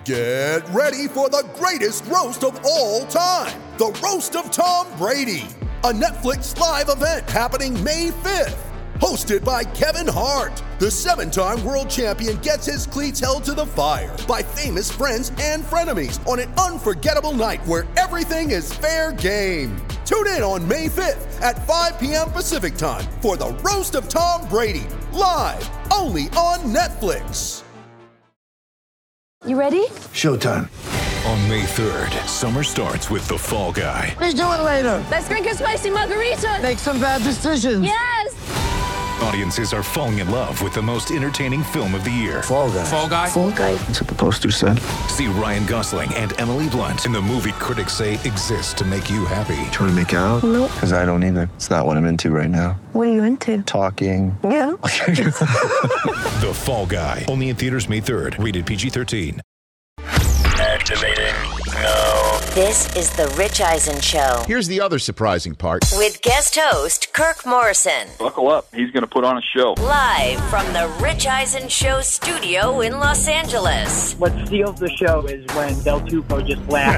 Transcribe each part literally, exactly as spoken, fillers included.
Get ready for the greatest roast of all time, the Roast of Tom Brady, a Netflix live event happening May fifth. Hosted by Kevin Hart, the seven-time world champion gets his cleats held to the fire by famous friends and frenemies on an unforgettable night where everything is fair game. Tune in on May fifth at five p.m. Pacific time for the Roast of Tom Brady, live only on Netflix. You ready? Showtime. On May third, summer starts with The Fall Guy. Let's do it later. Let's drink a spicy margarita. Make some bad decisions. Yes. Audiences are falling in love with the most entertaining film of the year. Fall Guy. Fall Guy. Fall Guy. That's what the poster said. See Ryan Gosling and Emily Blunt in the movie critics say exists to make you happy. Trying to make it out? Nope. Because I don't either. It's not what I'm into right now. What are you into? Talking. Yeah. The Fall Guy. Only in theaters May third. Rated P G thirteen. Activating now. This is the Rich Eisen Show Here's the other surprising part. with guest host Kirk Morrison. Buckle up. He's going to put on a show. Live from the Rich Eisen Show studio in Los Angeles. What steals the show is when Del Tufo just laughs.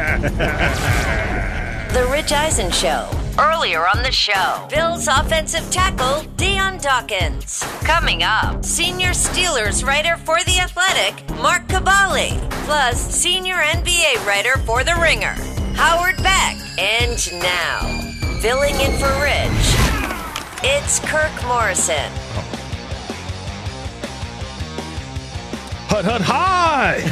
The Rich Eisen Show. Earlier on the show, Bills offensive tackle Deion Dawkins. Coming up, senior Steelers writer for The Athletic, Mark Cavalli. Plus, senior N B A writer for The Ringer, Howard Beck. And now, filling in for Rich, it's Kirk Morrison. Hut, hut, hi!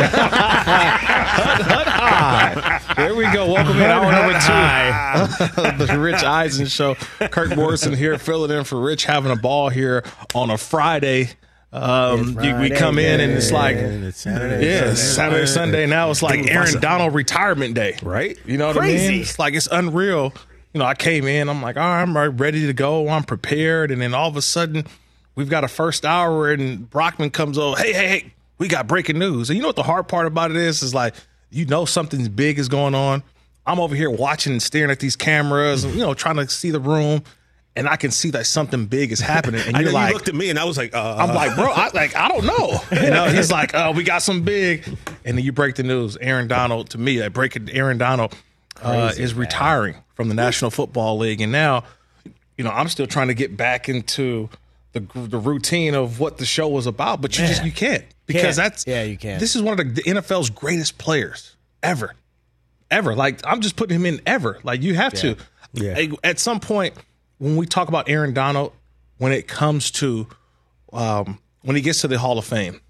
hut, hut, hi! There we go. Welcome in hour number two of the Rich Eisen Show. Kirk Morrison here, filling in for Rich, having a ball here on a Friday. Um, Friday, you, we come in and it's like, it's Saturday, yeah, Sunday, Saturday, Sunday. Now it's like Aaron Donald retirement day, right? You know what Crazy. I mean? It's like it's unreal. You know, I came in, I'm like, all right, I'm ready to go, I'm prepared, and then all of a sudden, we've got a first hour, and Brockman comes over. Hey, hey, hey, we got breaking news. And you know what the hard part about it is? Is like, you know something big is going on. I'm over here watching and staring at these cameras, you know, trying to see the room, and I can see that something big is happening. And I you're know like, you looked at me, and I was like, uh, I'm like, bro, I, like I don't know. You know, he's like, oh, we got some big, and then you break the news. Aaron Donald, to me, I break it. Aaron Donald uh, Crazy, is man. retiring from the National Football League, and now, you know, I'm still trying to get back into the the routine of what the show was about, but you just you can't because Can't. that's Yeah, you can't. This is one of the, the N F L's greatest players ever, ever. Like I'm just putting him in ever. Like you have to. Yeah. At some point, when we talk about Aaron Donald, when it comes to um, when he gets to the Hall of Fame,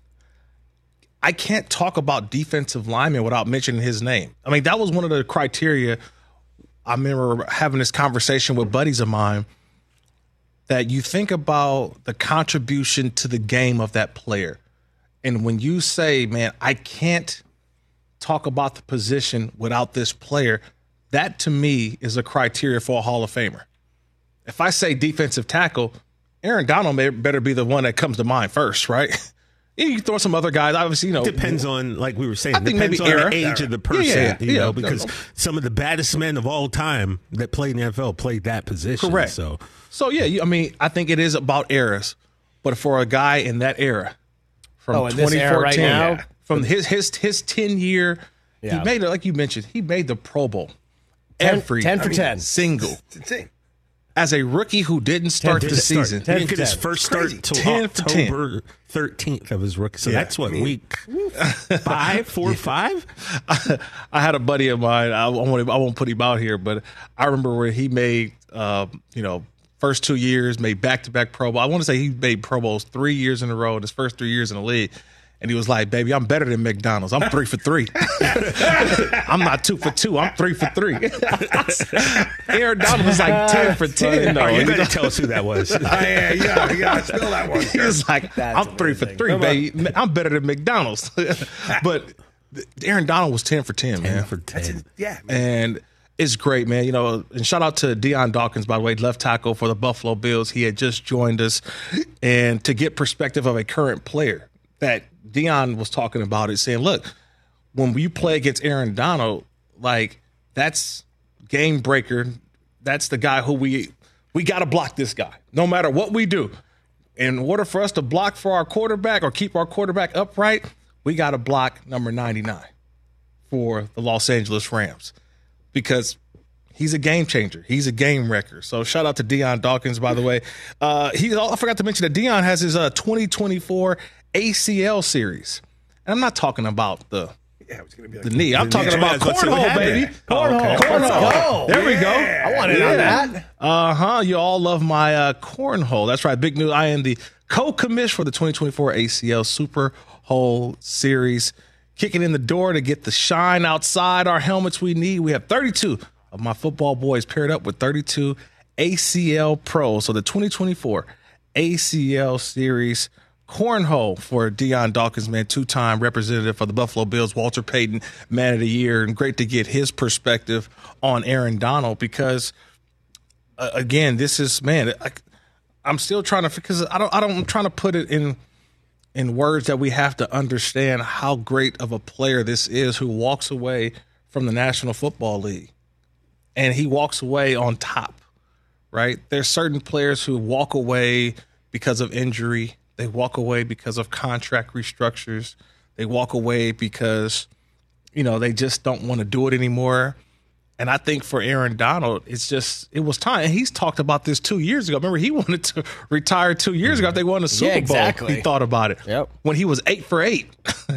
I can't talk about defensive linemen without mentioning his name. I mean, that was one of the criteria. I remember having this conversation with buddies of mine that you think about the contribution to the game of that player. And when you say, man, I can't talk about the position without this player, that to me is a criteria for a Hall of Famer. If I say defensive tackle, Aaron Donald may better be the one that comes to mind first, right? You can throw some other guys. Obviously, you know, depends on, like we were saying, I think depends maybe on era. the age of the person, Yeah, yeah, you yeah. know, because some of the baddest men of all time that played in the N F L played that position. Correct. So, so yeah, you, I mean, I think it is about eras, but for a guy in that era, from Oh, in this twenty era right fourteen, now? from his his his ten year, Yeah. he made it like you mentioned. He made the Pro Bowl. Ten- Every ten for I mean, ten. single. it's insane. As a rookie who didn't start the Didn't start. season, He didn't get his ten. first start Crazy. until ten for ten. October thirteenth of his rookie. So Yeah. that's what, week five, four, five? I had a buddy of mine. I won't, I won't put him out here, but I remember where he made, uh, you know, first two years, made back-to-back Pro Bowl. I want to say he made Pro Bowls three years in a row in his first three years in the league. And he was like, baby, I'm better than McDonald's. I'm three for three. I'm not two for two. I'm three for three. Aaron Donald was like ten for ten. No, you better tell us who that was. yeah, yeah, yeah. Spill that one. He was like, That's I'm three for amazing. three, Come baby. I'm better than McDonald's. But Aaron Donald was ten for ten, man. ten for ten. Yeah, and it's great, man. You know, and shout out to Deion Dawkins, by the way, left tackle for the Buffalo Bills. He had just joined us, and to get perspective of a current player that Deion was talking about it, saying, look, when you play against Aaron Donald, like that's game breaker. That's the guy who we we got to block this guy, no matter what we do. In order for us to block for our quarterback or keep our quarterback upright, we got to block number ninety-nine for the Los Angeles Rams because he's a game changer. He's a game wrecker. So shout out to Dion Dawkins, by the way. Uh, he, I forgot to mention that Dion has his uh, twenty twenty-four A C L series. And I'm not talking about the yeah, it's gonna be like the knee. I'm the talking knee. about cornhole, baby. Cornhole. Oh, okay. Cornhole. There we go. I want in yeah. on that. Uh-huh. You all love my uh, cornhole. That's right. Big news. I am the co-commish for the twenty twenty-four A C L Super Hole Series. Kicking in the door to get the shine outside our helmets we need. We have thirty-two of my football boys paired up with thirty-two A C L pros. So the twenty twenty-four A C L Series cornhole for Dion Dawkins, man, two-time representative for the Buffalo Bills, Walter Payton, Man of the Year, and great to get his perspective on Aaron Donald because, uh, again, this is, man, I, I'm still trying to, because I don't, I don't, I'm trying to put it in in words that we have to understand how great of a player this is who walks away from the National Football League, and he walks away on top, right? There's certain players who walk away because of injury. They walk away because of contract restructures. They walk away because, you know, they just don't want to do it anymore. And I think for Aaron Donald, it's just, it was time. And he's talked about this two years ago. Remember, he wanted to retire two years ago after they won the Super yeah, exactly. Bowl. He thought about it yep. when he was eight for eight.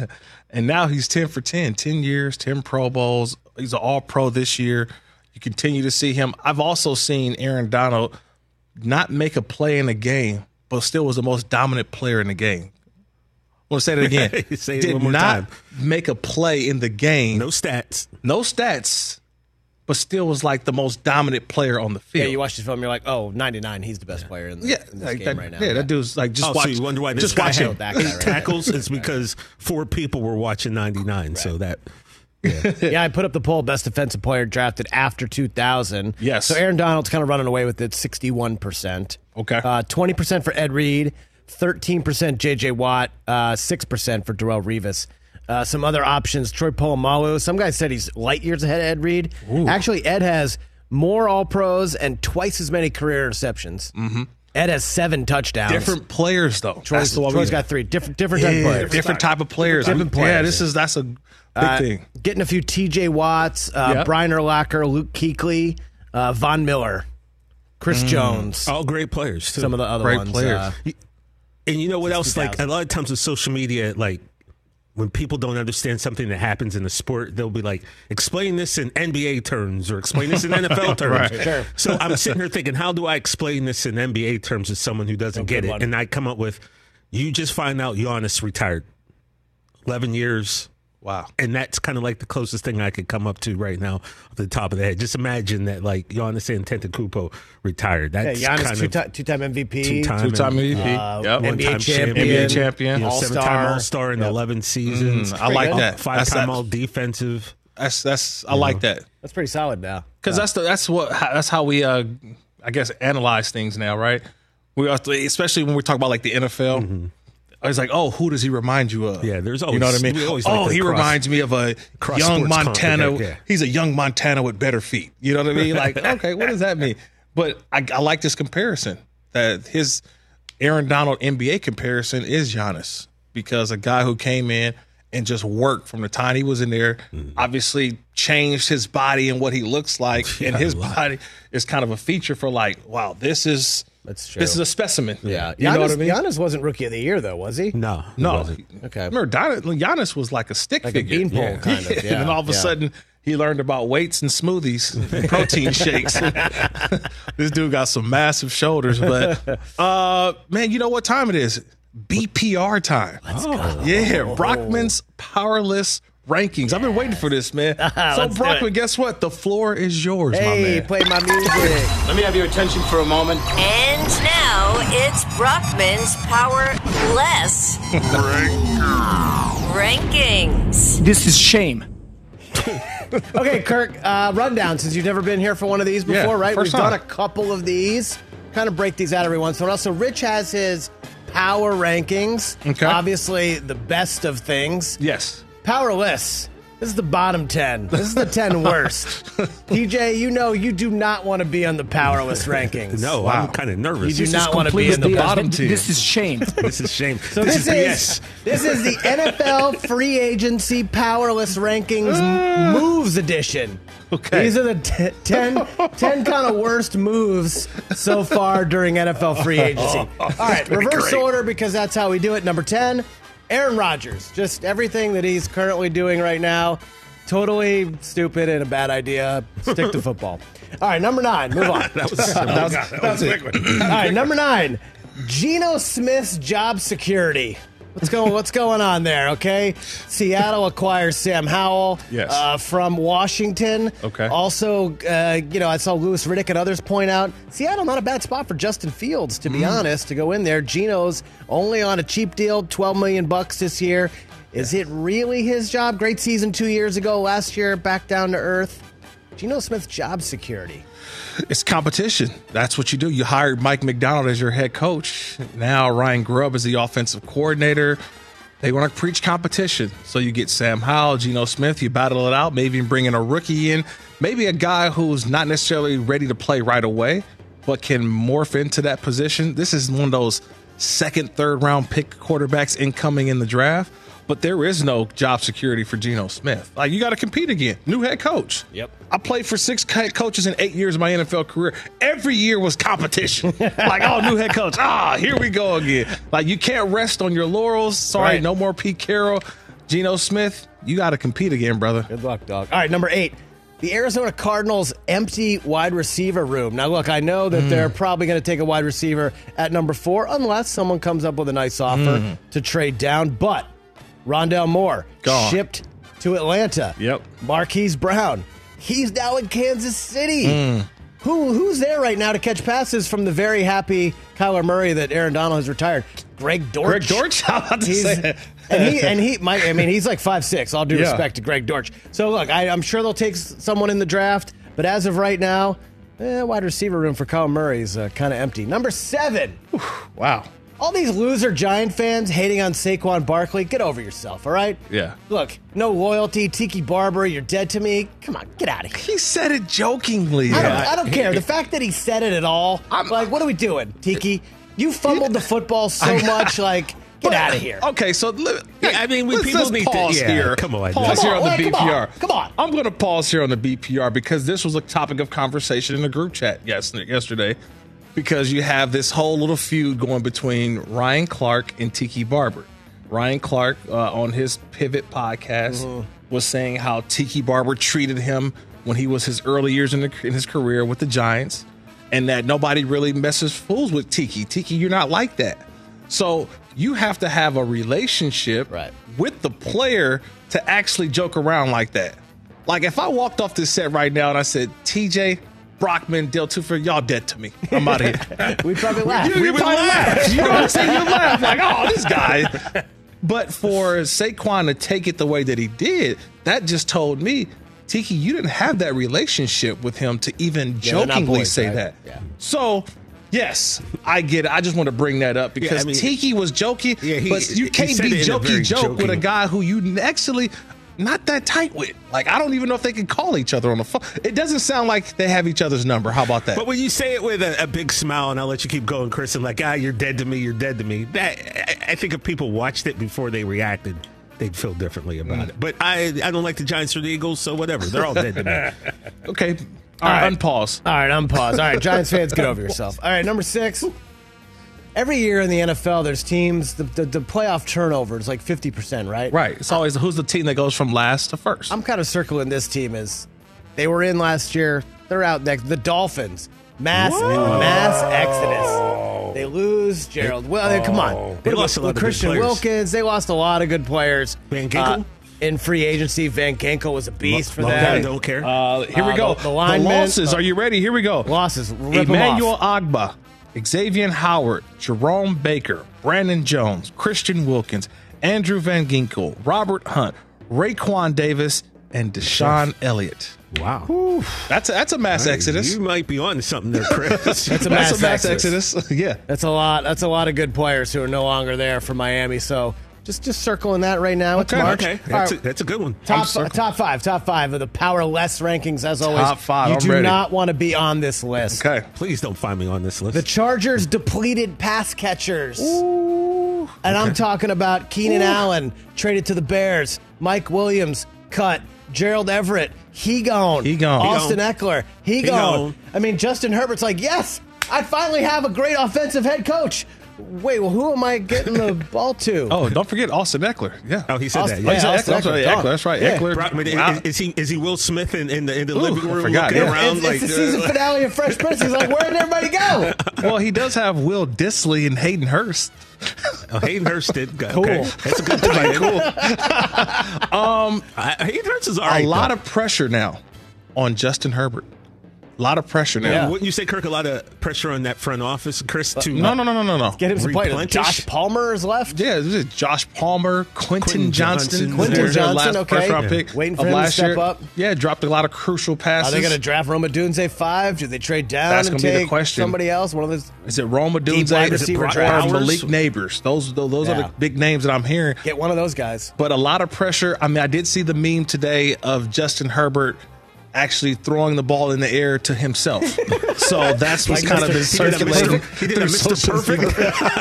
And now he's ten for ten, ten years, ten Pro Bowls. He's an all-pro this year. You continue to see him. I've also seen Aaron Donald not make a play in a game, but still was the most dominant player in the game. I want to say that again. say it Did one more not time. make a play in the game. No stats. No stats, but still was like the most dominant player on the field. Yeah, you watch this film, you're like, oh, ninety-nine, he's the best player in, the, yeah, in this like game that, right now. Yeah, yeah, that dude's like, just oh, watch. so you wonder why this just guy watch had him. That eight guy right tackles? It's because four people were watching ninety-nine. Right. So that, yeah. yeah, I put up the poll, best defensive player drafted after two thousand. Yes. So Aaron Donald's kind of running away with it, sixty-one percent. Okay. Uh, twenty percent for Ed Reed, thirteen percent J J Watt, uh, six percent for Darrelle Revis. Uh, some other options, Troy Polamalu. Some guys said he's light years ahead of Ed Reed. Ooh. Actually, Ed has more All-Pros and twice as many career interceptions. Mm-hmm. Ed has seven touchdowns. Different players, though. Troy's, Troy's got three. Different different type yeah, of players. Different type of players. Different players. Yeah, this is that's a big uh, thing. Getting a few T J Watts, uh, yep. Brian Urlacher, Luke Kuechly, uh, Von Miller, Chris mm. Jones. All great players, too. Some of the other great ones. players. Uh, and you know what else? two thousand. Like, a lot of times with social media, like, when people don't understand something that happens in the sport, they'll be like, explain this in N B A terms or explain this in N F L terms. Right. Sure. So I'm sitting here thinking, how do I explain this in N B A terms to someone who doesn't Oh, get it? one. And I come up with, you just find out Giannis retired. eleven years. Wow. And that's kind of like the closest thing I could come up to right now off the top of the head. Just imagine that, like, Giannis Antetokounmpo retired. That's yeah, Giannis, kind two of ti- two-time M V P. two-time, Two-time M V P. Uh, yep. N B A One-time champion. N B A champion. You know, All-star. seven-time All-Star in Yep. eleven seasons. Mm, I like good. that. Five-time That's- All-Defensive. That's that's I like that That's pretty solid now. because that's the that's what that's how we uh I guess analyze things now, right? We are, especially when we talk about like the N F L. Mm-hmm. It's like, oh, who does he remind you of? Yeah, there's always, you know what I mean. we always like Oh, to he cross- reminds me of a cross young sports Montana. complicate, yeah. He's a young Montana with better feet. You know what I mean? Like, okay, what does that mean? But I, I like this comparison that his Aaron Donald N B A comparison is Giannis, because a guy who came in and just worked from the time he was in there, mm. obviously changed his body and what he looks like, yeah, and his body is kind of a feature for like, wow, this is. That's true. This is a specimen. Yeah. You Giannis, know what I mean? Giannis wasn't Rookie of the Year, though, was he? No. he No. wasn't. Okay. Remember, Don- Giannis was like a stick Like figure. a beanpole, yeah. kind of. Yeah. And then all of a yeah. sudden, he learned about weights and smoothies, and protein shakes. This dude got some massive shoulders. But, uh, man, you know what time it is? B P R time. Let's go. Yeah, Brockman's Powerless Rankings. I've been waiting for this, man. So, Let's do Brockman, it. guess what? The floor is yours, Hey, my man. play my music. Let me have your attention for a moment. And now it's Brockman's Powerless Rankings. This is shame. Okay, Kirk, uh, rundown, since you've never been here for one of these before, Yeah, right? We've first done time. a couple of these. Kind of break these out every once in a while. So Rich has his power rankings. Okay. Obviously, the best of things. Yes. Powerless. This is the bottom ten. This is the ten worst. D J, you know you do not want to be on the powerless rankings. No, wow. I'm kind of nervous. You do this not want to be in the bottom ten. This is shame. This is shame. So this, this is is this is the N F L free agency powerless rankings m- moves edition. Okay. These are the t- ten, ten kind of worst moves so far during N F L free agency. All right, reverse great. order because that's how we do it. Number ten, Aaron Rodgers. Just everything that he's currently doing right now, totally stupid and a bad idea. Stick to football. All right, number nine. Move on. that was, that was, that was a quick one. All right, number nine, Geno Smith's job security. What's going What's going on there? Okay, Seattle acquires Sam Howell Yes. uh, from Washington. Okay. Also, uh, you know, I saw Louis Riddick and others point out Seattle not a bad spot for Justin Fields. To be Mm. honest, to go in there, Geno's only on a cheap deal, twelve million bucks this year. Is it really his job? Great season two years ago. Last year, back down to earth. Geno Smith's job security. It's competition. That's what you do. You hired Mike McDonald as your head coach. Now Ryan Grubb is the offensive coordinator. They want to preach competition. So you get Sam Howell, Geno Smith, you battle it out, maybe even bring in a rookie in, maybe a guy who's not necessarily ready to play right away, but can morph into that position. This is one of those second, third round pick quarterbacks incoming in the draft. But there is no job security for Geno Smith. Like, you got to compete again. New head coach. Yep. I played for six head coaches in eight years of my N F L career. Every year was competition. Like, oh, new head coach. Ah, here we go again. Like, you can't rest on your laurels. Sorry, Right. no more Pete Carroll. Geno Smith, you got to compete again, brother. Good luck, dog. All right, number eight. The Arizona Cardinals' empty wide receiver room. Now, look, I know that mm. they're probably going to take a wide receiver at number four unless someone comes up with a nice offer mm. to trade down. But Rondale Moore Gone. shipped to Atlanta. Yep. Marquise Brown, he's now in Kansas City. Mm. Who Who's there right now to catch passes from the very happy Kyler Murray that Aaron Donald has retired? Greg Dortch. Greg Dortch? I'm about to He's- say that. and he and he might. I mean, he's like five six. All due Yeah. respect to Greg Dortch. So look, I, I'm sure they'll take s- someone in the draft, but as of right now, eh, wide receiver room for Kyler Murray is uh, kind of empty. Number seven. Wow. All these loser Giant fans hating on Saquon Barkley. Get over yourself, all right? Yeah. Look, no loyalty. Tiki Barber, you're dead to me. Come on, get out of here. He said it jokingly. I don't, Yeah. I don't care. The fact that he said it at all, I'm like, what are we doing, Tiki? You fumbled the football so much, like, get out of here. Okay, so let, Yeah, I mean, we let's, people let's need to- pause yeah, here. come on. Pause Come here on, on the wait, B P come R. on, come on. I'm going to pause here on the B P R because this was a topic of conversation in the group chat yes, yesterday. Because you have this whole little feud going between Ryan Clark and Tiki Barber. Ryan Clark uh, on his Pivot podcast Mm-hmm. was saying how Tiki Barber treated him when he was his early years in, the, in his career with the Giants, and that nobody really messes fools with Tiki. Tiki, you're not like that. So you have to have a relationship Right. with the player to actually joke around like that. Like if I walked off this set right now and I said, T J, Brockman, Del Tufo, y'all dead to me. I'm out of here. We'd probably laugh. You, We you would probably laugh. laugh. You know what I'm saying? You laugh like, oh, this guy. But for Saquon to take it the way that he did, that just told me, Tiki, you didn't have that relationship with him to even Yeah, they're not jokingly boys, say right? that. Yeah. So, yes, I get it. I just want to bring that up because Yeah, I mean- Tiki was joking, Yeah, he- but you he can't said be it in a jokey very joke with a joking- guy who you actually not that tight with. Like, I don't even know if they can call each other on the phone. It doesn't sound like they have each other's number. How about that? But when you say it with a, a big smile, and I'll let you keep going, Chris, and like, ah, you're dead to me, you're dead to me. That I, I think if people watched it before they reacted, they'd feel differently about Mm. it. But I, I don't like the Giants or the Eagles, so whatever. They're all dead to me. Okay. All right. Unpause. All right, unpause. All right, Giants fans, get over yourself. All right, number six. Every year in the N F L, there's teams, the, the, the playoff turnover is like fifty percent, right? Right. It's always who's the team that goes from last to first. I'm kind of circling this team as they were in last year. They're out next. The Dolphins. Mass mass exodus. They lose Gerald. Well, they, come on. They What lost a about lot of good Christian players. Wilkins. They lost a lot of good players. Van Ginkel? Uh, in free agency, Van Ginkel was a beast for Long them. guy, don't care. Uh, here we Uh, go. the- The, the linemen- losses. uh, Are you ready? Here we go. Losses. Rip 'em Emmanuel off. Agba, Xavier Howard, Jerome Baker, Brandon Jones, Christian Wilkins, Andrew Van Ginkel, Robert Hunt, Raekwon Davis, and Deshaun Elliott. Wow. That's a, that's a mass exodus. You might be on to something there, Chris. That's a That's mass, a mass exodus. yeah. That's a lot. That's a lot of good players who are no longer there for Miami. So Just just circling that right now. It's Okay, March. okay. All That's, right. a, that's a good one. Top, top five, top five of the Power Less rankings, as always. Top five, You I'm do ready. not want to be on this list. Okay. Please don't find me on this list. The Chargers depleted pass catchers. Ooh. And I'm talking about Keenan Ooh. Allen, traded to the Bears. Mike Williams, cut. Gerald Everett, he gone. He gone. Austin He Eckler, he, He gone. gone. I mean, Justin Herbert's like, yes, I finally have a great offensive head coach. Wait, well, who am I getting the ball to? Oh, don't forget Austin Eckler. Yeah. Oh, he said Austin- that. Oh, Yeah. he said Austin Eckler. I'm sorry, Eckler. Eckler. That's right. Yeah. Eckler. Brockman, is- Wow. is, is he is he Will Smith in, in the in the Ooh, living I room forgot. looking Yeah. around It's, like it's the season uh, finale of Fresh Prince. He's like, where'd everybody go? Well, he does have Will Disley and Hayden Hurst. oh, Hayden Hurst did. Okay. Cool. That's a good tight Cool. um, I, Hayden Hurst is all a right. lot though. of pressure now on Justin Herbert. A lot of pressure now. Yeah. Wouldn't you say, Kirk, a lot of pressure on that front office, Chris, to No, no, no, no, no, no. Get him some players. Replenish? Josh Palmer is left. Yeah, this is Josh Palmer, Quentin, Quentin Johnston, Johnson. Quentin Their Johnson, last okay. first round Yeah. pick Waiting for of him to last step year. up. Yeah, dropped a lot of crucial passes. Are they going to draft Roma Dunze five? Do they trade down That's and gonna be the take question. somebody else? One of those. Is it Roma Deep Dunze? wide Is it receiver Brock draft. or Malik Neighbors? Those, those, those are Yeah. the big names that I'm hearing. Get one of those guys. But a lot of pressure. I mean, I did see the meme today of Justin Herbert actually throwing the ball in the air to himself. So that's what's Like kind of Mister been He did a circulating. Mister He did a through Mister social Perfect.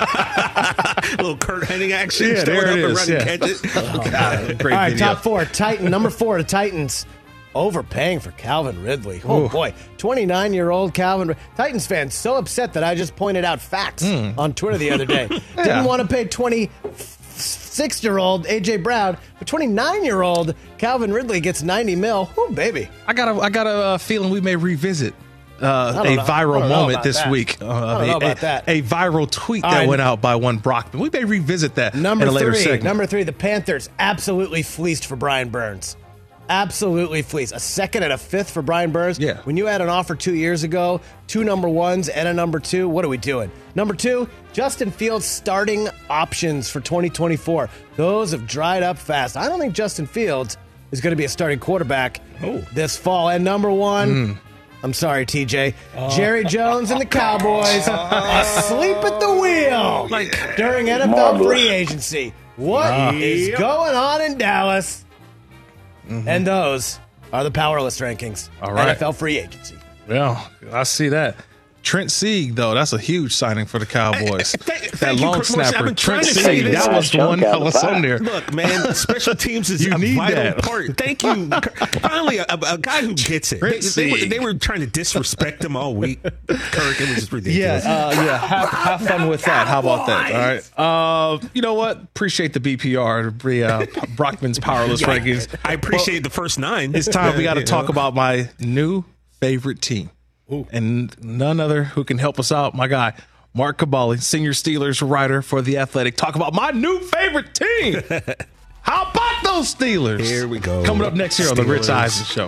media. little Kurt Hennig action. Yeah, Just there throw it up and is, run yeah. and catch it. Oh, God, great All right, video. top four. Titan number four. The Titans overpaying for Calvin Ridley. Oh Ooh. boy, twenty-nine-year-old Calvin Rid- Titans fans so upset that I just pointed out facts on Twitter the other day. Didn't want to pay twenty-six-year-old A J Brown, but twenty-nine-year-old Calvin Ridley gets ninety mil. Oh baby. I got a, I got a uh, feeling we may revisit uh, I a don't know. I viral don't know moment about this that. week. Uh, I don't a, know about a- that. a viral tweet All that right. went out by one Brockman. We may revisit that Number in a later three. segment. Number three. The Panthers absolutely fleeced for Brian Burns. Absolutely fleeced. A second and a fifth for Brian Burns. Yeah. When you had an offer two years ago, two number ones and a number two, what are we doing? Number two, Justin Fields starting options for twenty twenty-four. Those have dried up fast. I don't think Justin Fields is going to be a starting quarterback this fall. And number one, I'm sorry, T J, Jerry Jones and the Cowboys asleep at the wheel Like, during N F L free agency. What is going on in Dallas? And those are the Powerless rankings. All right. N F L free agency. Yeah, I see that. Trent Sieg, though, that's a huge signing for the Cowboys. Thank- that thank you, long Chris Morris. I've snapper, been trying Trent to say Sieg, this. that was the one that was on there. Look, man, special teams is You a need vital that. part. Thank you. Finally, a, a guy who gets it. They, Trent they, were, Sieg. they were trying to disrespect him all week. Kirk, it was just Yeah, ridiculous. uh, yeah. Have, have fun with that. How about that? All right. Uh, you know what? Appreciate the B P R, the uh, Brockman's Powerless Rankings. I appreciate the first nine. It's time we got to You talk know? about my new favorite team. And none other who can help us out, my guy, Mark Cabali, senior Steelers writer for The Athletic. Talk about my new favorite team. How about those Steelers? Here we go. Coming up next year on The Rich Steelers. Eisen Show.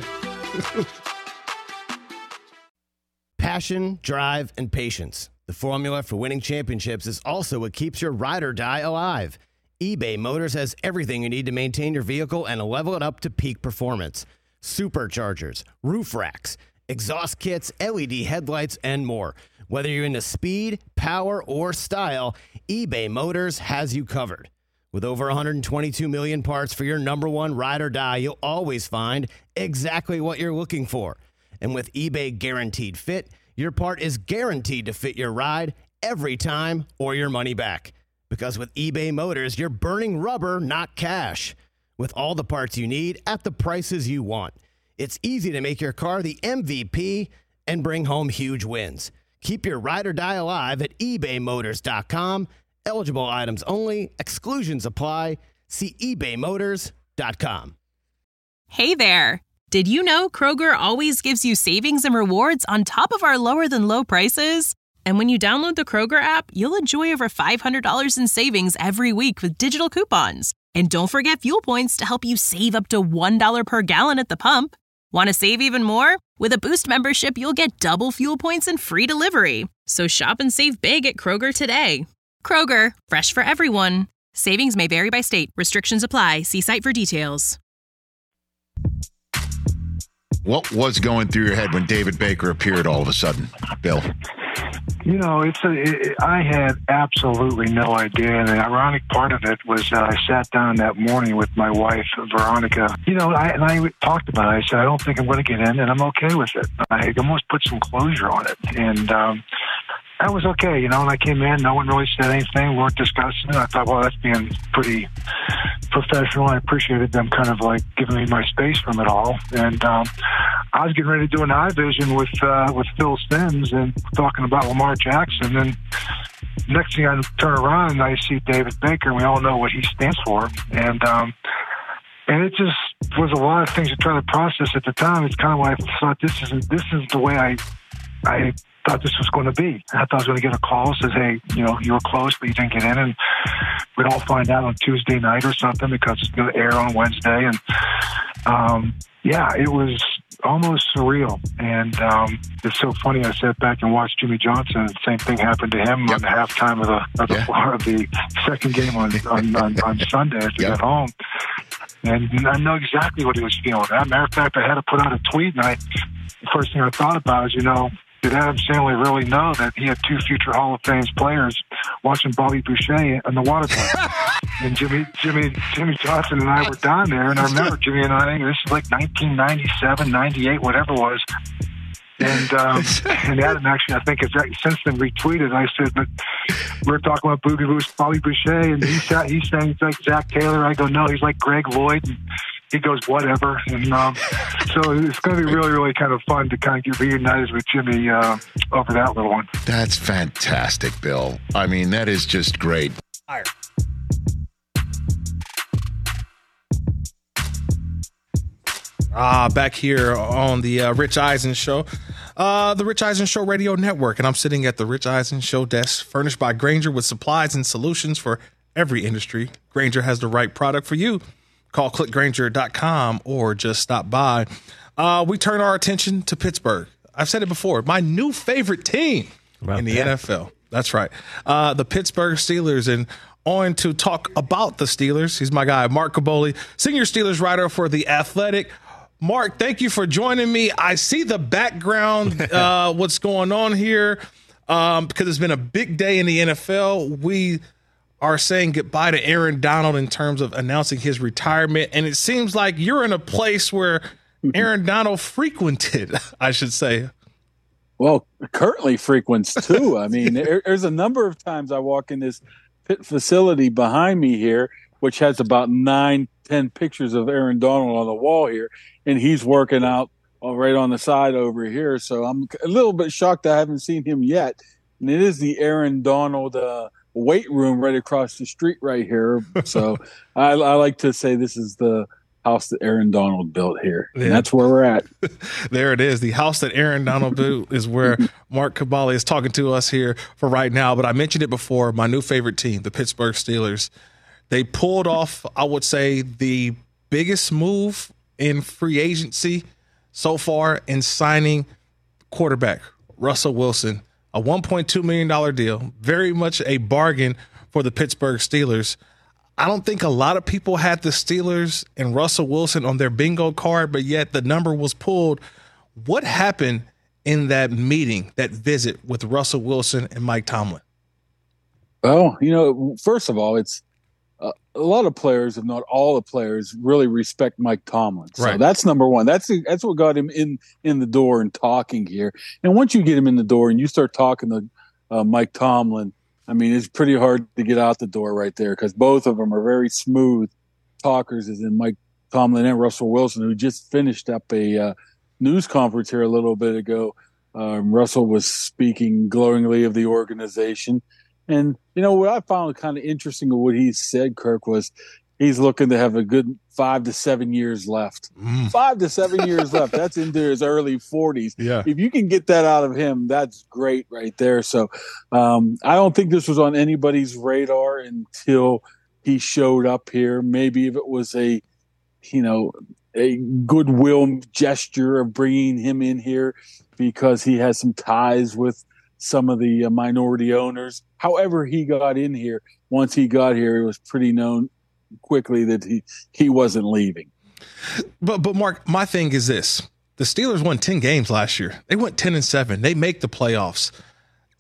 Passion, drive, and patience. The formula for winning championships is also what keeps your ride or die alive. eBay Motors has everything you need to maintain your vehicle and level it up to peak performance. Superchargers, roof racks, exhaust kits, L E D headlights, and more. Whether you're into speed, power, or style, eBay Motors has you covered. With over one hundred twenty-two million parts for your number one ride or die, you'll always find exactly what you're looking for. And with eBay Guaranteed Fit, your part is guaranteed to fit your ride every time or your money back. Because with eBay Motors, you're burning rubber, not cash. With all the parts you need at the prices you want. It's easy to make your car the M V P and bring home huge wins. Keep your ride or die alive at ebay motors dot com. Eligible items only. Exclusions apply. See ebay motors dot com. Hey there. Did you know Kroger always gives you savings and rewards on top of our lower than low prices? And when you download the Kroger app, you'll enjoy over five hundred dollars in savings every week with digital coupons. And don't forget fuel points to help you save up to one dollar per gallon at the pump. Want to save even more? With a Boost membership, you'll get double fuel points and free delivery. So shop and save big at Kroger today. Kroger, fresh for everyone. Savings may vary by state. Restrictions apply. See site for details. What was going through your head when David Baker appeared all of a sudden, Bill? You know, it's a, it, I had absolutely no idea. And the ironic part of it was that I sat down that morning with my wife, Veronica. You know, I, and I talked about it. I said, I don't think I'm going to get in, and I'm okay with it. I almost put some closure on it. And um, I was okay. You know, when I came in, no one really said anything. We weren't discussing it. I thought, well, that's being pretty professional. I appreciated them kind of like giving me my space from it all. And um, I was getting ready to do an eye vision with uh, with Phil Simms and talking about Lamar Jackson. And next thing I turn around and I see David Baker, and we all know what he stands for. And um, and it just was a lot of things to try to process at the time. It's kind of like I thought this is this is the way I I thought this was going to be. I thought I was going to get a call that says, hey, you know, you were close, but you didn't get in, and we'd all find out on Tuesday night or something because it's going to air on Wednesday. And um, yeah, it was almost surreal. And um, it's so funny. I sat back and watched Jimmy Johnson. The same thing happened to him yep. on the halftime of the of the, yeah. of the second game on on, on, on Sunday as we yep. got home. And I know exactly what he was feeling. As a matter of fact, I had to put out a tweet, and I, the first thing I thought about is, you know, did Adam Sandler really know that he had two future Hall of Fame players watching Bobby Boucher in the water park? And Jimmy, Jimmy, Jimmy Johnson and I were down there, and I remember Jimmy and I. This is like nineteen ninety-seven, ninety-eight, whatever it was. And um, and Adam actually, I think, has since then retweeted. I said, but we were talking about Bobby Boucher, Bobby Boucher, and he said he's saying it's like Zach Taylor. I go, no, he's like Greg Lloyd. And he goes, whatever. And um, so it's going to be really, really kind of fun to kind of get reunited with Jimmy uh, over that little one. That's fantastic, Bill. I mean, that is just great. Ah, back here on the uh, Rich Eisen Show, uh, the Rich Eisen Show Radio Network, and I'm sitting at the Rich Eisen Show desk, furnished by Grainger with supplies and solutions for every industry. Grainger has the right product for you. Call click grainger dot com or just stop by. Uh, we turn our attention to Pittsburgh. I've said it before, my new favorite team about in the that? N F L. That's right, uh, the Pittsburgh Steelers. And on to talk about the Steelers, he's my guy, Mark Kaboly, senior Steelers writer for The Athletic. Mark, thank you for joining me. I see the background, uh, what's going on here, um, because it's been a big day in the N F L. We are saying goodbye to Aaron Donald in terms of announcing his retirement, and it seems like you're in a place where Aaron Donald frequented, I should say. Well, currently frequents too. I mean, there, there's a number of times I walk in this pit facility behind me here, which has about nine, ten pictures of Aaron Donald on the wall here, and he's working out right on the side over here. So I'm a little bit shocked I haven't seen him yet. And it is the Aaron Donald uh, weight room right across the street right here. So I, I like to say this is the house that Aaron Donald built here. And yeah. That's where we're at. There it is. The house that Aaron Donald built is where Mark Kaboly is talking to us here for right now. But I mentioned it before, my new favorite team, the Pittsburgh Steelers. They pulled off, I would say, the biggest move in free agency so far in signing quarterback Russell Wilson, a one point two million dollars deal, very much a bargain for the Pittsburgh Steelers. I don't think a lot of people had the Steelers and Russell Wilson on their bingo card, but yet the number was pulled. What happened in that meeting, that visit with Russell Wilson and Mike Tomlin? Well, you know, first of all, it's uh, a lot of players, if not all the players, really respect Mike Tomlin. So right. That's number one. That's that's what got him in, in the door and talking here. And once you get him in the door and you start talking to uh, Mike Tomlin, I mean, it's pretty hard to get out the door right there because both of them are very smooth talkers, as in Mike Tomlin and Russell Wilson, who just finished up a uh, news conference here a little bit ago. Um, Russell was speaking glowingly of the organization. And, you know, what I found kind of interesting of what he said, Kirk, was he's looking to have a good five to seven years left. Mm. Five to seven years left. That's into his early forties. Yeah. If you can get that out of him, that's great right there. So um, I don't think this was on anybody's radar until he showed up here. Maybe if it was a, you know, a goodwill gesture of bringing him in here because he has some ties with some of the uh, minority owners. However he got in here, once he got here, it was pretty known quickly that he, he wasn't leaving. But but Mark, my thing is this. The Steelers won ten games last year. They went ten and seven. They make the playoffs.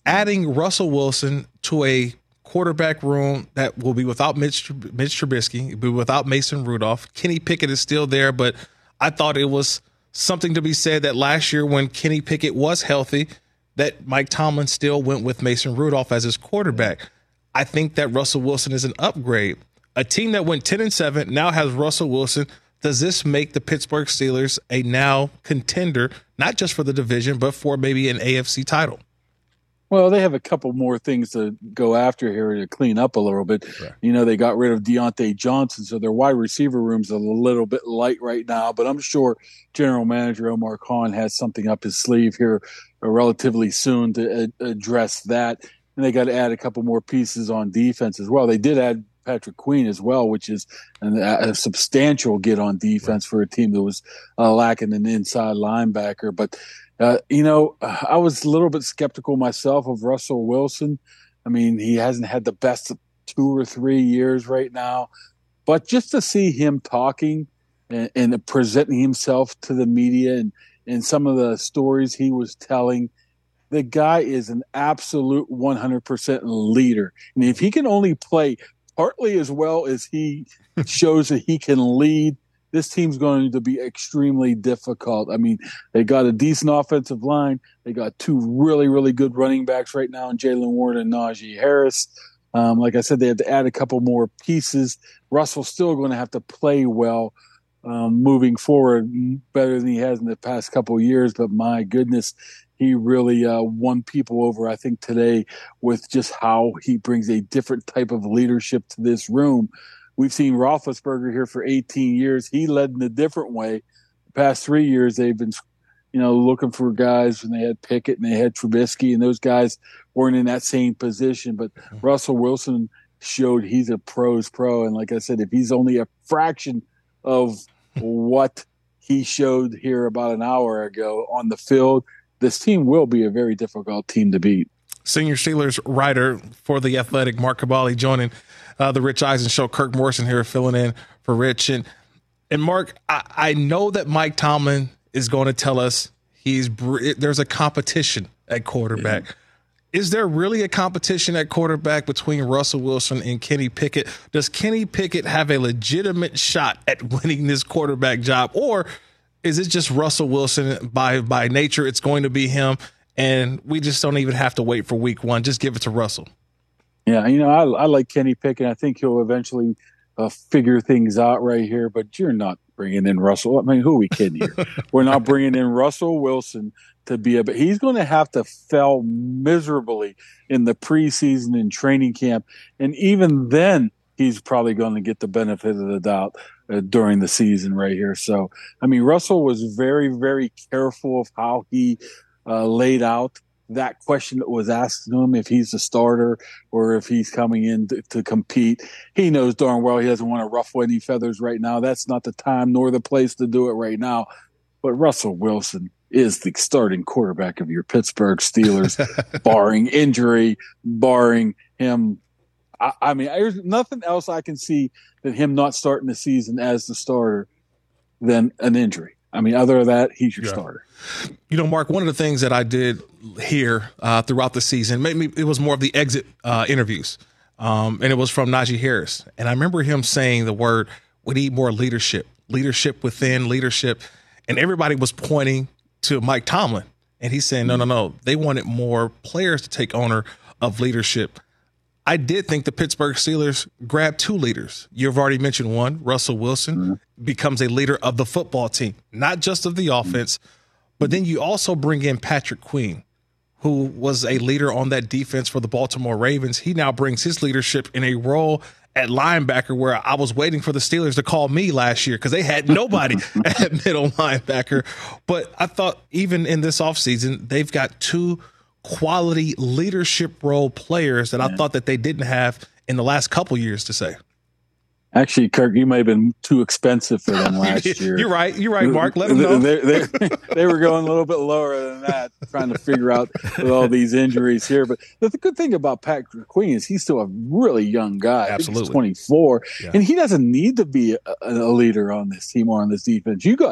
adding Russell Wilson to a quarterback room that will be without Mitch, Mitch Trubisky, be without Mason Rudolph. Kenny Pickett is still there, but I thought it was something to be said that last year when Kenny Pickett was healthy, that Mike Tomlin still went with Mason Rudolph as his quarterback. I think that Russell Wilson is an upgrade. A team that went ten and seven now has Russell Wilson. Does this make the Pittsburgh Steelers a now contender, not just for the division, but for maybe an A F C title? Well, they have a couple more things to go after here to clean up a little bit. Right. You know, they got rid of Deontay Johnson, so their wide receiver room's a little bit light right now. But I'm sure General Manager Omar Khan has something up his sleeve here uh, relatively soon to uh, address that. And they got to add a couple more pieces on defense as well. They did add Patrick Queen as well, which is an, a substantial get on defense right. for a team that was uh, lacking an inside linebacker. But Uh, you know, I was a little bit skeptical myself of Russell Wilson. I mean, he hasn't had the best two or three years right now. But just to see him talking and, and presenting himself to the media and, and some of the stories he was telling, the guy is an absolute one hundred percent leader. And if he can only play partly as well as he shows that he can lead, this team's going to be extremely difficult. I mean, they got a decent offensive line. They got two really, really good running backs right now in Jaylen Warren and Najee Harris. Um, like I said, they have to add a couple more pieces. Russell's still going to have to play well um, moving forward, better than he has in the past couple of years. But my goodness, he really uh, won people over, I think, today with just how he brings a different type of leadership to this room. We've seen Roethlisberger here for eighteen years. He led in a different way. The past three years, they've been, you know, looking for guys when they had Pickett and they had Trubisky, and those guys weren't in that same position. But Russell Wilson showed he's a pro's pro. And like I said, if he's only a fraction of what he showed here about an hour ago on the field, this team will be a very difficult team to beat. Senior Steelers writer for The Athletic, Mark Kaboly, joining uh, the Rich Eisen Show. Kirk Morrison here filling in for Rich. And, and Mark, I, I know that Mike Tomlin is going to tell us he's there's a competition at quarterback. Yeah. Is there really a competition at quarterback between Russell Wilson and Kenny Pickett? Does Kenny Pickett have a legitimate shot at winning this quarterback job? Or is it just Russell Wilson by by nature? It's going to be him. And we just don't even have to wait for week one. Just give it to Russell. Yeah, you know, I, I like Kenny Pickett. I think he'll eventually uh, figure things out right here. But you're not bringing in Russell. I mean, who are we kidding here? We're not bringing in Russell Wilson to be a – but he's going to have to fail miserably in the preseason and training camp. And even then, he's probably going to get the benefit of the doubt uh, during the season right here. So, I mean, Russell was very, very careful of how he – Uh, laid out that question that was asked to him if he's a starter or if he's coming in to, to compete. He knows darn well he doesn't want to ruffle any feathers right now. That's not the time nor the place to do it right now. But Russell Wilson is the starting quarterback of your Pittsburgh Steelers, barring injury, barring him. I, I mean, there's nothing else I can see than him not starting the season as the starter than an injury. I mean, other than that, he's your yeah. starter. You know, Mark, one of the things that I did here uh, throughout the season, maybe it was more of the exit uh, interviews, um, and it was from Najee Harris. And I remember him saying the word, we need more leadership, leadership within leadership. And everybody was pointing to Mike Tomlin. And he's saying, no, no, no, they wanted more players to take owner of leadership. I did think the Pittsburgh Steelers grabbed two leaders. You've already mentioned one. Russell Wilson mm-hmm. becomes a leader of the football team, not just of the offense, but then you also bring in Patrick Queen, who was a leader on that defense for the Baltimore Ravens. He now brings his leadership in a role at linebacker where I was waiting for the Steelers to call me last year because they had nobody at middle linebacker. But I thought even in this offseason, they've got two quality leadership role players that yeah. I thought that they didn't have in the last couple years, to say. Actually, Kirk, you may have been too expensive for them last year. You're right. You're right, Mark. Let them know. They, they, they were going a little bit lower than that, trying to figure out with all these injuries here. But the good thing about Patrick Queen is he's still a really young guy. Absolutely. He's twenty-four, yeah. and he doesn't need to be a, a leader on this team or on this defense. You got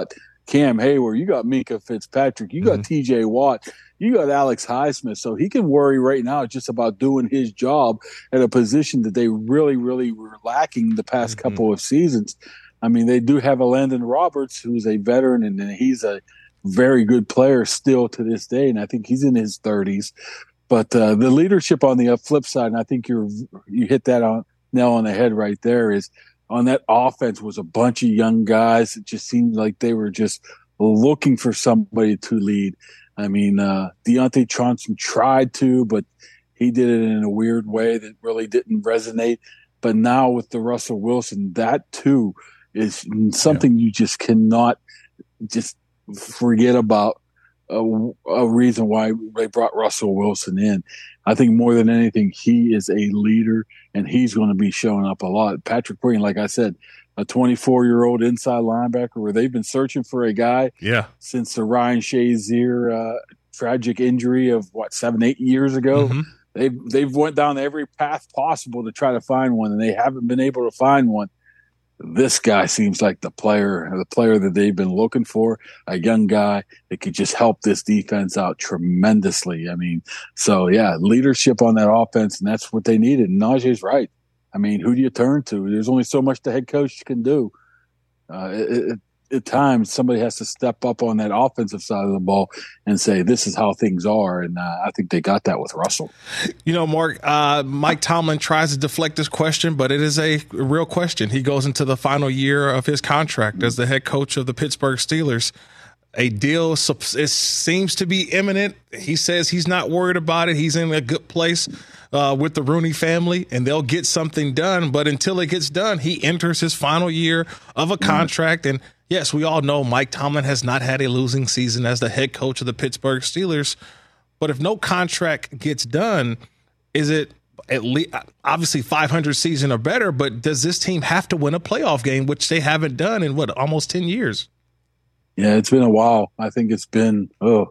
Cam Hayward, you got Minka Fitzpatrick, you got mm-hmm. T J Watt, you got Alex Highsmith. So he can worry right now just about doing his job at a position that they really, really were lacking the past mm-hmm. couple of seasons. I mean, they do have a Landon Roberts, who's a veteran, and he's a very good player still to this day, and I think he's in his thirties. But uh, the leadership on the flip side, and I think you're you hit that on, nail on the head right there, is on that offense was a bunch of young guys. It just seemed like they were just looking for somebody to lead. I mean, uh, Deontay Johnson tried to, but he did it in a weird way that really didn't resonate. But now with the Russell Wilson, that too is something yeah. you just cannot just forget about. A, a reason why they brought Russell Wilson in. I think more than anything, he is a leader, and he's going to be showing up a lot. Patrick Queen, like I said, a twenty-four-year-old inside linebacker where they've been searching for a guy yeah. since the Ryan Shazier uh, tragic injury of, what, seven, eight years ago. Mm-hmm. They've, they've went down every path possible to try to find one, and they haven't been able to find one. This guy seems like the player, the player that they've been looking for, a young guy that could just help this defense out tremendously. I mean, so yeah, leadership on that offense, and that's what they needed. And Najee's right. I mean, who do you turn to? There's only so much the head coach can do. Uh, it, it, at times, somebody has to step up on that offensive side of the ball and say, this is how things are. And uh, I think they got that with Russell. You know, Mark, uh, Mike Tomlin tries to deflect this question, but it is a real question. He goes into the final year of his contract as the head coach of the Pittsburgh Steelers. A deal it seems to be imminent. He says he's not worried about it. He's in a good place uh, with the Rooney family, and they'll get something done. But until it gets done, he enters his final year of a contract. And yes, we all know Mike Tomlin has not had a losing season as the head coach of the Pittsburgh Steelers. But if no contract gets done, is it at least obviously five hundred season or better? But does this team have to win a playoff game, which they haven't done in what, almost ten years? Yeah, it's been a while. I think it's been oh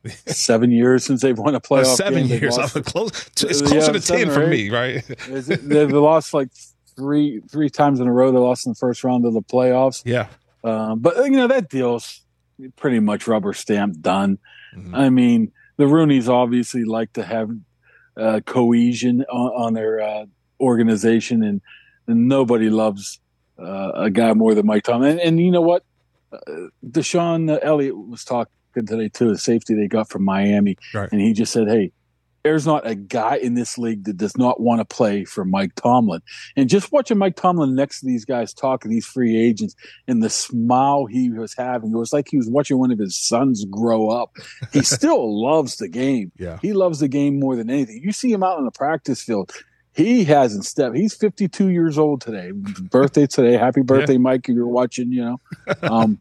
seven years since they've won a playoff oh, seven game. years. Lost, close, it's closer yeah, to ten for me, right? They've lost like three three times in a row. They lost in the first round of the playoffs. Yeah, um, but you know that deal's pretty much rubber stamped done. Mm-hmm. I mean, the Rooneys obviously like to have uh, cohesion on, on their uh, organization, and, and nobody loves uh, a guy more than Mike Tomlin. And, and you know what? Uh, Deshaun Elliott was talking today too, a safety they got from Miami, right. And he just said, "Hey, there's not a guy in this league that does not want to play for Mike Tomlin." And just watching Mike Tomlin next to these guys talking, these free agents, and the smile he was having, it was like he was watching one of his sons grow up. He still loves the game. Yeah, he loves the game more than anything. You see him out on the practice field. He hasn't stepped. He's fifty-two years old today. Birthday today. Happy birthday, yeah. Mike. You're watching, you know. Um,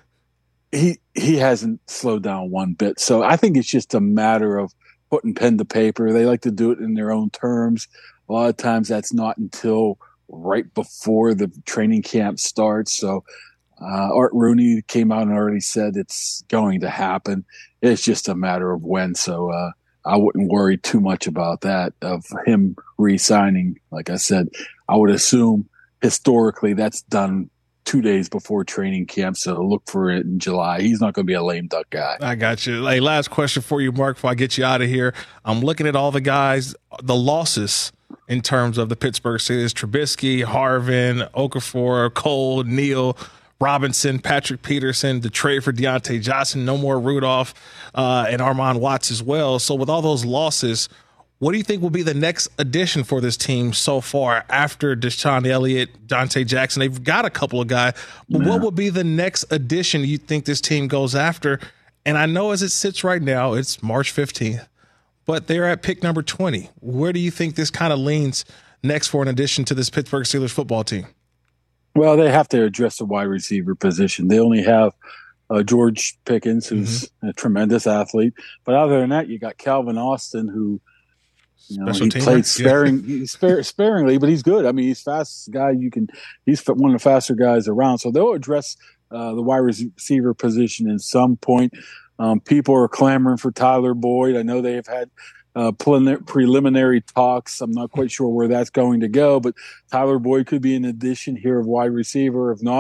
he he hasn't slowed down one bit. So I think it's just a matter of putting pen to paper. They like to do it in their own terms. A lot of times that's not until right before the training camp starts. So uh, Art Rooney came out and already said it's going to happen. It's just a matter of when. So uh, I wouldn't worry too much about that, of him re-signing. Like I said, I would assume historically that's done two days before training camp, so look for it in July. He's not going to be a lame duck guy. I got you. Hey, last question for you, Mark, before I get you out of here. I'm looking at all the guys, the losses in terms of the Pittsburgh Steelers: Trubisky, Harvin, Okafor, Cole, Neal, Robinson, Patrick Peterson, the trade for Deontay Johnson, no more Rudolph, uh, and Armand Watts as well. So with all those losses, what do you think will be the next addition for this team so far after Deshaun Elliott, Dante Jackson? They've got a couple of guys, but yeah. What will be the next addition you think this team goes after? And I know as it sits right now, it's March fifteenth, but they're at pick number twenty. Where do you think this kind of leans next for an addition to this Pittsburgh Steelers football team? Well, they have to address the wide receiver position. They only have uh, George Pickens, who's mm-hmm. a tremendous athlete. But other than that, you got Calvin Austin, who you know, he played sparing, yeah. spare, sparingly, but he's good. I mean, he's fast guy. You can, he's one of the faster guys around. So they'll address uh, the wide receiver position in some point. Um, people are clamoring for Tyler Boyd. I know they have had Uh, preliminary talks. I'm not quite sure where that's going to go, but Tyler Boyd could be an addition here of wide receiver. If not,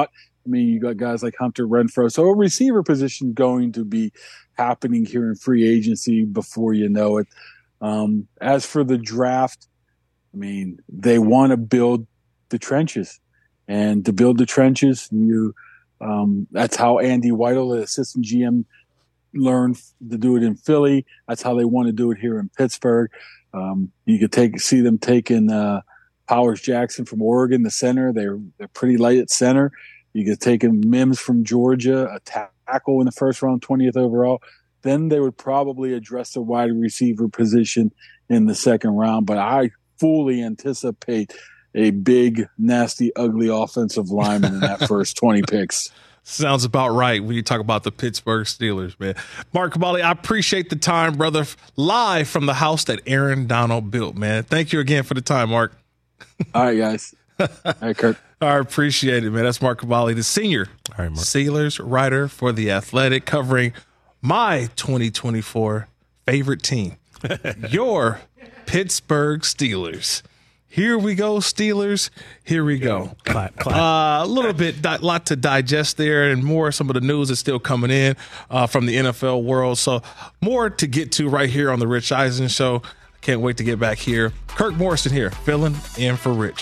I mean, you got guys like Hunter Renfrow. So a receiver position going to be happening here in free agency before you know it. Um, as for the draft, I mean, they want to build the trenches. And to build the trenches, you um, that's how Andy Weidel, the assistant G M, learned to do it in Philly. That's how they want to do it here in Pittsburgh. Um, you could take see them taking uh, Powers Jackson from Oregon, the center. They're they're pretty light at center. You could take Mims from Georgia, a tackle in the first round, twentieth overall. Then they would probably address the wide receiver position in the second round. But I fully anticipate a big, nasty, ugly offensive lineman in that first twenty picks. Sounds about right when you talk about the Pittsburgh Steelers, man. Mark Kaboly, I appreciate the time, brother. Live from the house that Aaron Donald built, man. Thank you again for the time, Mark. All right, guys. All right, Kirk. I appreciate it, man. That's Mark Kaboly, the senior All right, Mark. Steelers writer for The Athletic, covering my twenty twenty-four favorite team, your Pittsburgh Steelers. Here we go, Steelers. Here we go. Clap, clap. Uh, a little bit, a lot to digest there, and more. Some of the news is still coming in uh, from the N F L world. So more to get to right here on the Rich Eisen Show. Can't wait to get back here. Kirk Morrison here, filling in for Rich.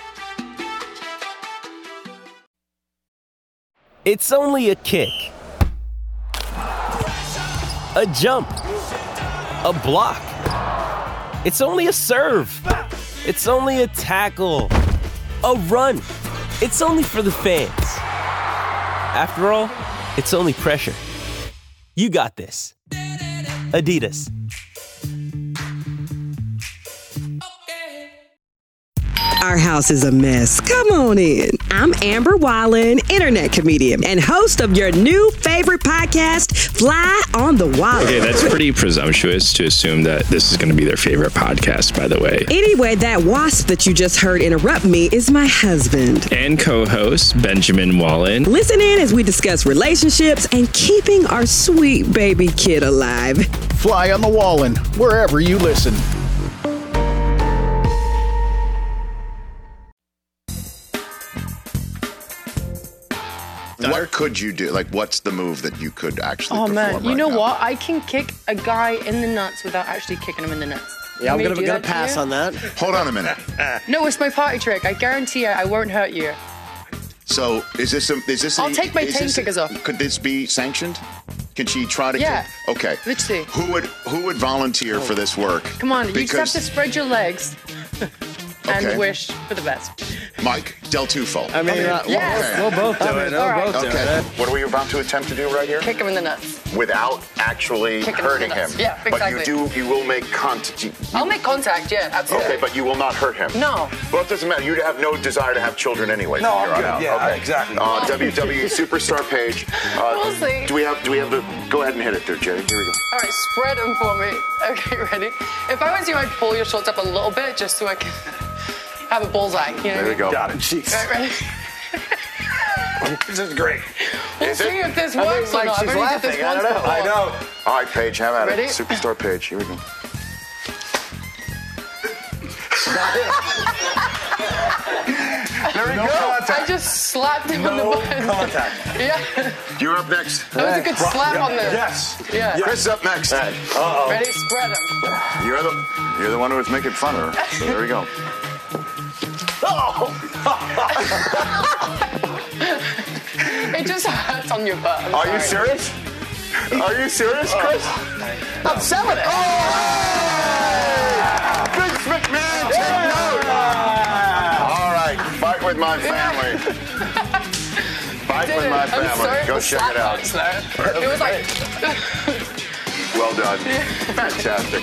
It's only a kick, a jump, a block. It's only a serve. It's only a tackle, a run. It's only for the fans. After all, it's only pressure. You got this. Adidas. Our house is a mess. Come on in. I'm Amber Wallen, internet comedian and host of your new favorite podcast, Fly on the Wall. Okay, that's pretty presumptuous to assume that this is going to be their favorite podcast, by the way. Anyway, that wasp that you just heard interrupt me is my husband. And co-host, Benjamin Wallen. Listen in as we discuss relationships and keeping our sweet baby kid alive. Fly on the Wallen, wherever you listen. What could you do? Like, what's the move that you could actually Oh, perform man. You right know now? what? I can kick a guy in the nuts without actually kicking him in the nuts. Yeah, I'm Want me gonna, to do gonna that to pass you? on that. Hold on a minute. No, it's my party trick. I guarantee you I won't hurt you. So, is this a, is this? I'll a, take my is taint this a- kickers off. Could this be sanctioned? Can she try to? Yeah. Kick? Okay. Literally. Who would who would volunteer for this work? Come on, you just have Because to spread your legs and Okay. wish for the best. Mike Del Tufo. I mean, uh, we'll, Yes. we'll both do I mean, it. We'll all right. both do Okay. it. What are we about to attempt to do right here? Kick him in the nuts. Without actually Kick him in hurting the him. nuts. Yeah, But exactly. you do. You will make contact. I'll make contact, yeah, absolutely. Okay, but you will not hurt him. No. Well, it doesn't matter. You have no desire to have children anyway. No, from I'm here on good. out. Yeah, okay. exactly. Uh, W W E Superstar page. Uh, We'll see. Do we have? Do we have the? Go ahead and hit it there, Jay. Here we go. All right, spread them for me. Okay, ready? If I was you, I'd pull your shorts up a little bit just so I can have a bullseye. You know There we what I go. mean? Got it. Jeez. Right, ready? This is great. We'll Is see it? if this I works think, or like, not. I've she's only did this laughing. I once don't know. before. I know. All right, Paige, have at Ready? it. Superstar Paige. Here we go. There we No go. contact. I just slapped him on the No button. contact. Yeah. You're up next. That was a good slap on there. Yes. Yeah. Chris is up next. Uh-oh. Ready? Spread them. You're the you're the one who was making fun of her. So there we go. It just hurts on your butt. I'm Are you sorry. serious? Are you serious, Chris? I'm selling it. Vince McMahon, take note. All right, fight with my family. Fight Did with it. my I'm family. sorry Go for check it out. slap marks, though. It was like. Well done. Fantastic.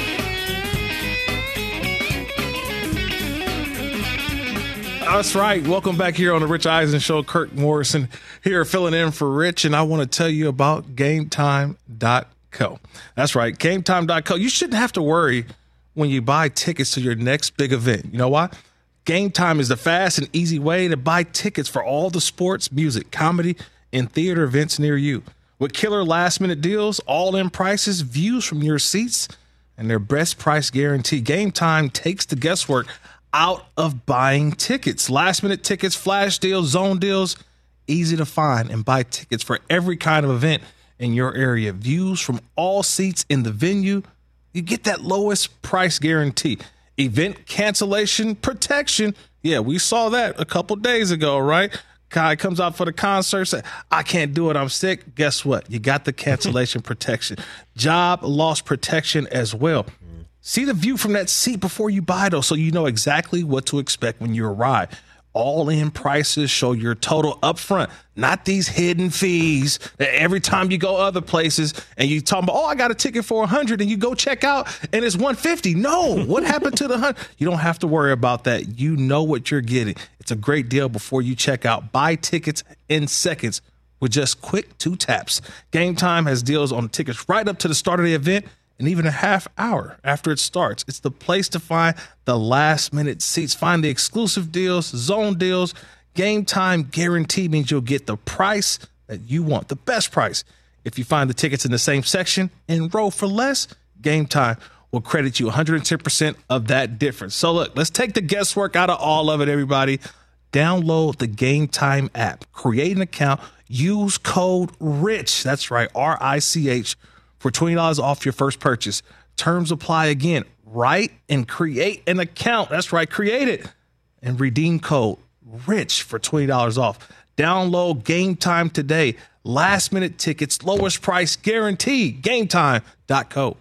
That's right. Welcome back here on the Rich Eisen Show. Kirk Morrison here filling in for Rich, and I want to tell you about Game Time dot co. That's right, Game Time dot co. You shouldn't have to worry when you buy tickets to your next big event. You know why? Game Time is the fast and easy way to buy tickets for all the sports, music, comedy, and theater events near you. With killer last-minute deals, all-in prices, views from your seats, and their best price guarantee, Game Time takes the guesswork out of buying tickets. Last minute tickets, flash deals, zone deals, easy to find and buy tickets for every kind of event in your area. Views from all seats in the venue. You get that lowest price guarantee. Event cancellation protection. Yeah, we saw that a couple days ago, right? Guy comes out for the concert, say, I can't do it, I'm sick. Guess what? You got the cancellation protection. Job loss protection as well. See the view from that seat before you buy, though, so you know exactly what to expect when you arrive. All-in prices show your total up front, not these hidden fees that every time you go other places and you talk about, oh, I got a ticket for one hundred and you go check out and it's one hundred fifty. No, what happened to the one hundred? You don't have to worry about that. You know what you're getting. It's a great deal before you check out. Buy tickets in seconds with just quick two taps. Game Time has deals on tickets right up to the start of the event and even a half hour after it starts. It's the place to find the last minute seats. Find the exclusive deals, zone deals. Game Time guarantee means you'll get the price that you want, the best price. If you find the tickets in the same section and row for less, Game Time will credit you one hundred ten percent of that difference. So look, let's take the guesswork out of all of it, everybody. Download the Game Time app, create an account, use code RICH. That's right, R I C H. For twenty dollars off your first purchase. Terms apply again. Write and create an account. That's right, create it. And redeem code RICH for twenty dollars off. Download Game Time today. Last minute tickets, lowest price guarantee. game time dot co.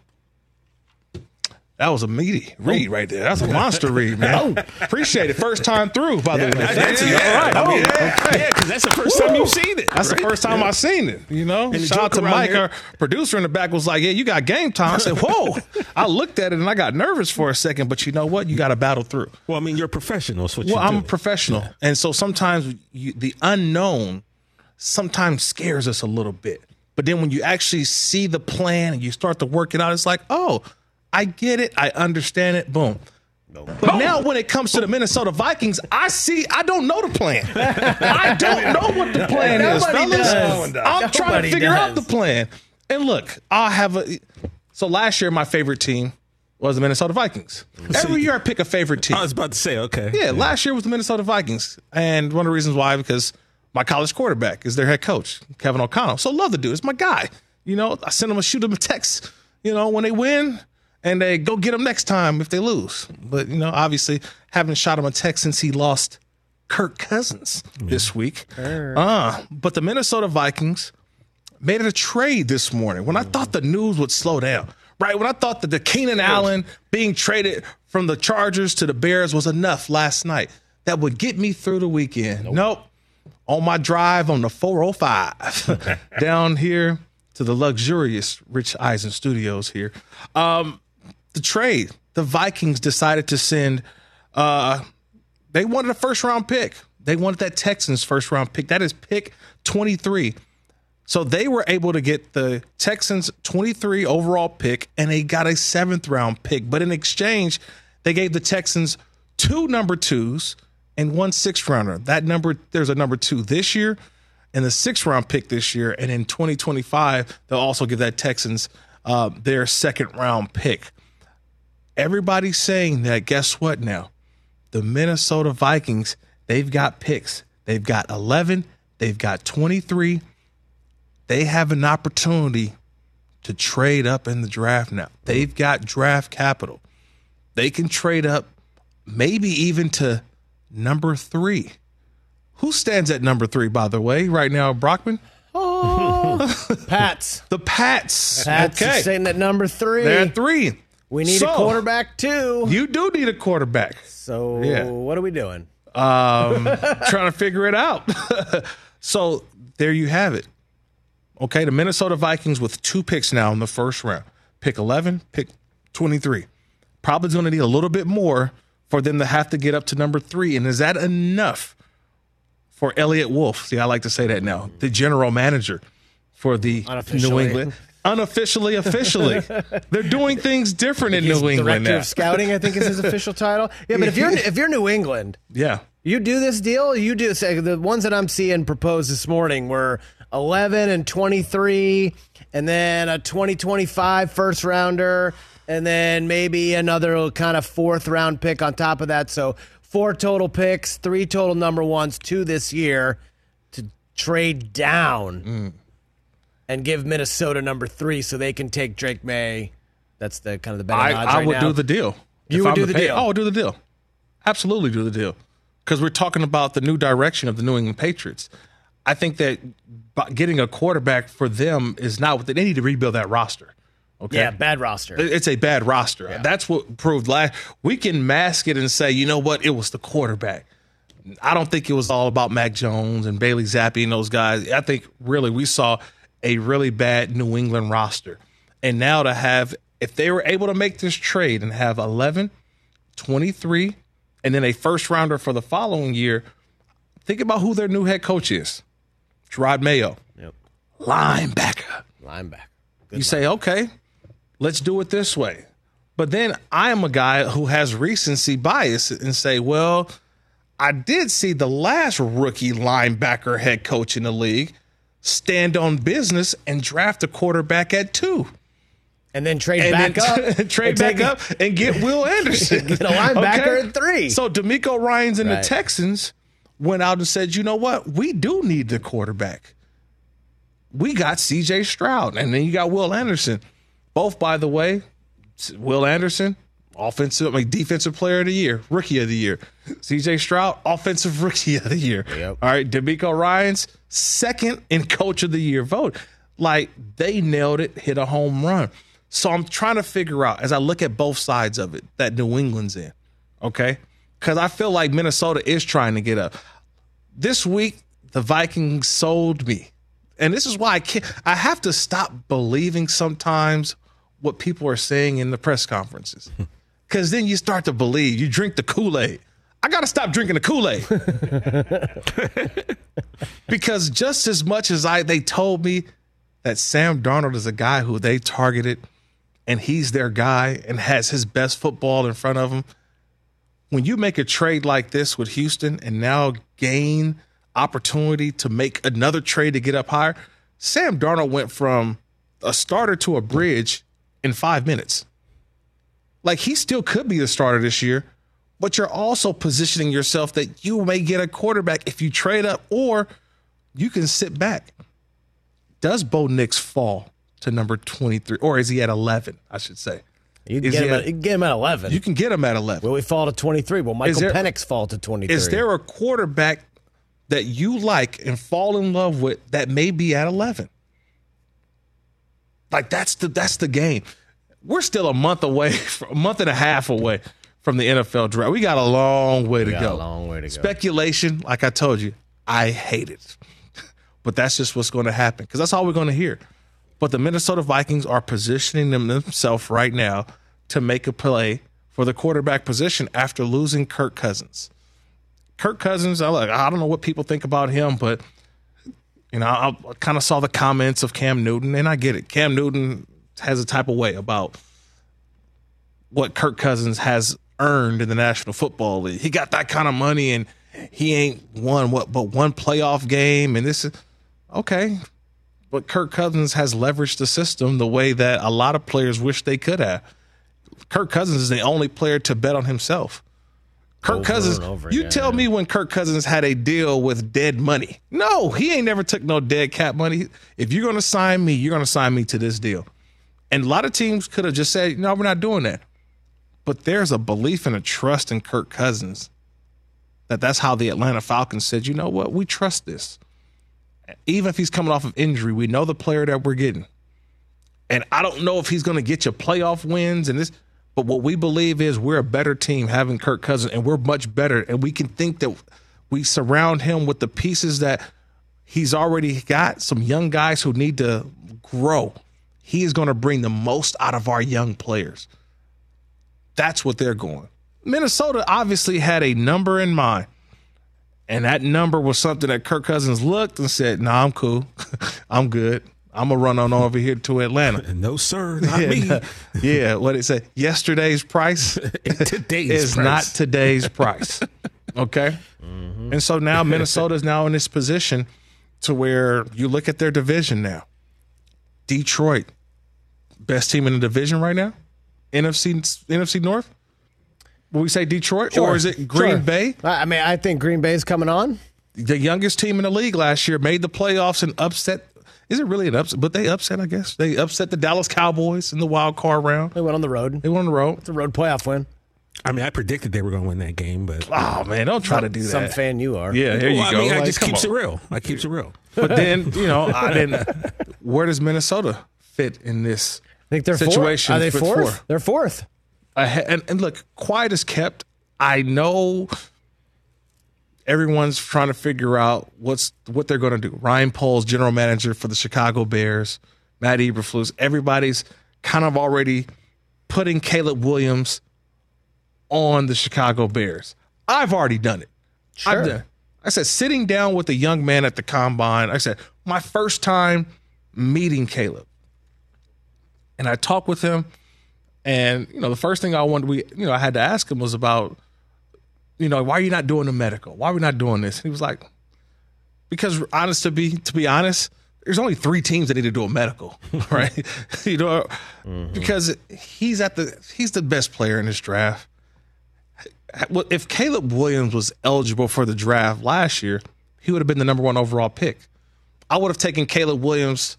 That was a meaty read right there. That's a monster read, man. Oh, appreciate it. First time through, by the way. That- that's- yeah, yeah, all right. I Oh, mean, okay. yeah, 'cause that's the first time you've seen it, That's right? the first time Yeah. I've seen it, you know? And the Shout out joke to around Mike, here- our producer in the back was like, yeah, you got Game Time. I said, whoa. I looked at it and I got nervous for a second, but you know what? You got to battle through. Well, I mean, you're a professional. That's what Well, you I'm do. a professional. And so sometimes you, the unknown sometimes scares us a little bit. But then when you actually see the plan and you start to work it out, it's like, oh, I get it. I understand it. Boom. But now when it comes to the Minnesota Vikings, I see, I don't know the plan. I don't know what the plan is, Nobody fellas. does. I'm Nobody trying to figure does. out the plan. And look, I'll have a, so last year my favorite team was the Minnesota Vikings. Every year I pick a favorite team. I was about to say, okay. Yeah, last year was the Minnesota Vikings. And one of the reasons why, because my college quarterback is their head coach, Kevin O'Connell. So love the dude. It's my guy. You know, I send him a shoot him a text, you know, when they win. And they go get him next time if they lose. But, you know, obviously, haven't shot him a text since he lost Kirk Cousins this week. Uh, but the Minnesota Vikings made it a trade this morning when I thought the news would slow down. Right? When I thought that the Keenan Allen being traded from the Chargers to the Bears was enough last night. That would get me through the weekend. Nope. nope. On my drive on the four oh five down here to the luxurious Rich Eisen Studios here. Um, The trade, the Vikings decided to send, uh, they wanted a first round pick. They wanted that Texans first round pick. That is pick twenty-three. So they were able to get the Texans twenty-three overall pick and they got a seventh round pick. But in exchange, they gave the Texans two number twos and one sixth rounder. That number, there's a number two this year and the sixth round pick this year. And in twenty twenty-five, they'll also give that Texans uh, their second round pick. Everybody's saying that, guess what now? The Minnesota Vikings, they've got picks. They've got eleven. They've got twenty-three. They have an opportunity to trade up in the draft now. They've got draft capital. They can trade up maybe even to number three. Who stands at number three, by the way, right now, Brockman? Oh, Pats. The Pats. Pats okay. is sitting at number three. They're at three. We need So, a quarterback, too. You do need a quarterback. So Yeah. what are we doing? Um, trying to figure it out. So there you have it. Okay, the Minnesota Vikings with two picks now in the first round. Pick eleven, pick twenty-three. Probably going to need a little bit more for them to have to get up to number three. And is that enough for Elliott Wolf? See, I like to say that now. The general manager for the New Unofficially. England. Unofficially, officially. They're doing things different in He's New England Director now. of Scouting, I think, is his official title. Yeah, but if you're if you're New England, Yeah. you do this deal. You do say the ones that I'm seeing proposed this morning were eleven and twenty-three, and then a twenty twenty-five first rounder, and then maybe another kind of fourth round pick on top of that. So four total picks, three total number ones, two this year to trade down Mm. and give Minnesota number three so they can take Drake May. That's the kind of the betting I, odds I right would now. do the deal. You If would I'm do the hey, deal. I would do the deal. Absolutely do the deal. Because we're talking about the new direction of the New England Patriots. I think that b- getting a quarterback for them is not what they, they need to rebuild that roster. Okay. Yeah, bad roster. It- It's a bad roster. That's what proved last. We can mask it and say, you know what, it was the quarterback. I don't think it was all about Mac Jones and Bailey Zappi and those guys. I think really we saw a really bad New England roster. And now to have, if they were able to make this trade and have eleven, twenty-three, and then a first rounder for the following year, think about who their new head coach is. Gerard Mayo. Yep. Linebacker. Linebacker. You say, okay, let's do it this way. But then I am a guy who has recency bias and say, well, I did see the last rookie linebacker head coach in the league stand on business and draft a quarterback at two. And then trade and back then up. trade and back take- up and get Will Anderson. Get a linebacker at three. So D'Amico Ryans and Right. the Texans went out and said, you know what? We do need the quarterback. We got C J Stroud, and then you got Will Anderson. Both, by the way, Will Anderson, offensive, I mean, defensive player of the year, rookie of the year. C J Stroud, offensive rookie of the year. Yep. All right, D'Amico Ryans, second in coach of the year vote. Like, they nailed it, hit a home run. So I'm trying to figure out, as I look at both sides of it, that New England's in, okay? Because I feel like Minnesota is trying to get up. This week, the Vikings sold me. And this is why I can't, I have to stop believing sometimes what people are saying in the press conferences. Because then you start to believe, you drink the Kool-Aid. I got to stop drinking the Kool-Aid. Because just as much as I, they told me that Sam Darnold is a guy who they targeted and he's their guy and has his best football in front of him, when you make a trade like this with Houston and now gain opportunity to make another trade to get up higher, Sam Darnold went from a starter to a bridge in five minutes. Like, he still could be the starter this year, but you're also positioning yourself that you may get a quarterback if you trade up, or you can sit back. Does Bo Nix fall to number twenty-three, or is he at eleven, I should say? You can, Is get he him, at- at, you can get him at eleven. You can get him at eleven. Will we fall to twenty-three? Will Michael there- Penix fall to twenty-three? Is there a quarterback that you like and fall in love with that may be at eleven? Like, that's the that's the game. We're still a month away, a month and a half away from the N F L draft. We got a long way to We got go. a long way to go. Speculation, like I told you, I hate it. But that's just what's going to happen, because that's all we're going to hear. But the Minnesota Vikings are positioning them themselves right now to make a play for the quarterback position after losing Kirk Cousins. Kirk Cousins, I, like, I don't know what people think about him, but you know, I, I kind of saw the comments of Cam Newton, and I get it. Cam Newton has a type of way about what Kirk Cousins has earned in the National Football League. He got that kind of money, and he ain't won what but one playoff game, and this is okay. But Kirk Cousins has leveraged the system the way that a lot of players wish they could have. Kirk Cousins is the only player to bet on himself. Kirk Over Cousins, and over you again, tell me when Kirk Cousins had a deal with dead money. No, he ain't never took no dead cap money. If you're going to sign me, you're going to sign me to this deal. And a lot of teams could have just said, no, we're not doing that. But there's a belief and a trust in Kirk Cousins that that's how the Atlanta Falcons said, you know what, we trust this. Even if he's coming off of injury, we know the player that we're getting. And I don't know if he's going to get you playoff wins and this, but what we believe is we're a better team having Kirk Cousins, and we're much better. And we can think that we surround him with the pieces that he's already got, some young guys who need to grow. He is going to bring the most out of our young players. That's what they're going. Minnesota obviously had a number in mind. And that number was something that Kirk Cousins looked and said, nah, I'm cool. I'm good. I'm going to run on over here to Atlanta. No, sir, not yeah, me. no, yeah, what it say? Yesterday's price Today's is price. not today's price. Okay? Mm-hmm. And so now Minnesota is now in this position to where you look at their division now. Detroit, best team in the division right now? N F C N F C North? Will we say Detroit, Sure, or is it Green sure. Bay? I I mean, I think Green Bay's coming on. the youngest team in the league last year, made the playoffs and upset. Is it really an upset? But they upset, I guess. They upset the Dallas Cowboys in the wild card round. They went on the road. They went on the road. It's a road playoff win. I mean, I predicted they were going to win that game, but oh man, don't try to do that. Some fan you are. Yeah, here you well, go. I mean, like, I just keeps on. it real. I keeps it real. But then, you know, I didn't. Where does Minnesota fit in this I think they're situation? Fourth. Are they with fourth? Four? They're fourth. I ha- and, and look, quiet as kept. I know everyone's trying to figure out what's what they're going to do. Ryan Poles, general manager for the Chicago Bears, Matt Eberflus. Everybody's kind of already putting Caleb Williams on the Chicago Bears. I've already done it. Sure. I've done. I said sitting down with a young man at the combine. I said my first time meeting Caleb, and I talked with him. And you know, the first thing I wanted, we you know, I had to ask him was about, you know, why are you not doing the medical? Why are we not doing this? And he was like, because honest to be to be honest, there's only three teams that need to do a medical, right? you know, mm-hmm. because he's at the he's the best player in this draft. If Caleb Williams was eligible for the draft last year, he would have been the number one overall pick. I would have taken Caleb Williams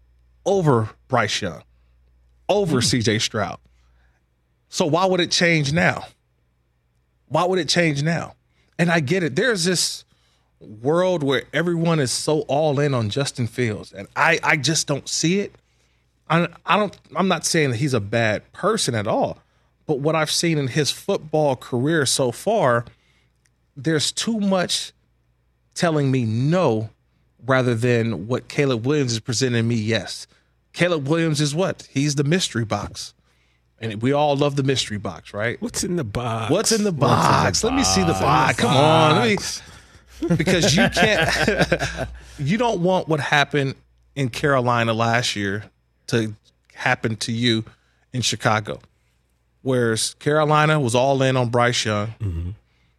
over Bryce Young, over mm. C J Stroud. So why would it change now? Why would it change now? And I get it. There's this world where everyone is so all in on Justin Fields, and I, I just don't see it. I, I don't. I'm not saying that he's a bad person at all. But what I've seen in his football career so far, there's too much telling me no rather than what Caleb Williams is presenting me yes. Caleb Williams is what? He's the mystery box. And we all love the mystery box, right? What's in the box? What's in the box? In the Let box? me see the box. The Come box. on. Let me, because you can't – you don't want what happened in Carolina last year to happen to you in Chicago. Whereas Carolina was all in on Bryce Young, mm-hmm.